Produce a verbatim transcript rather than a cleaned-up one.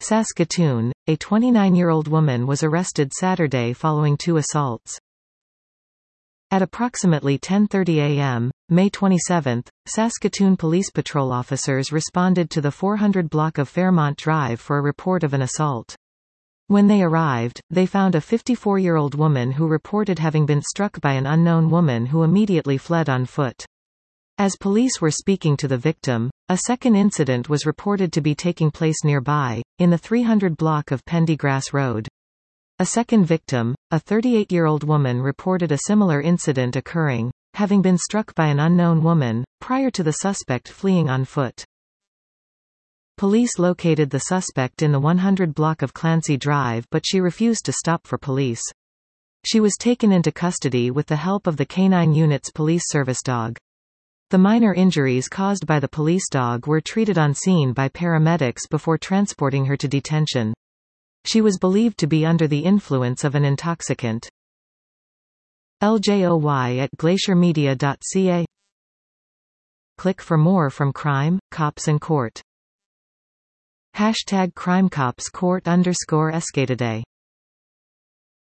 Saskatoon, a twenty-nine-year-old woman was arrested Saturday following two assaults. At approximately ten thirty a m, May twenty-seventh, Saskatoon Police Patrol officers responded to the four hundred block of Fairmont Drive for a report of an assault. When they arrived, they found a fifty-four-year-old woman who reported having been struck by an unknown woman who immediately fled on foot. As police were speaking to the victim, a second incident was reported to be taking place nearby, in the three hundred block of Pendygrass Road. A second victim, a thirty-eight-year-old woman, reported a similar incident occurring, having been struck by an unknown woman, prior to the suspect fleeing on foot. Police located the suspect in the one hundred block of Clancy Drive, but she refused to stop for police. She was taken into custody with the help of the Canine Unit's police service dog. The minor injuries caused by the police dog were treated on scene by paramedics before transporting her to detention. She was believed to be under the influence of an intoxicant. L J O Y at glacier media dot c a. Click for more from Crime, Cops and Court. Hashtag CrimeCopsCourt underscore Escatoday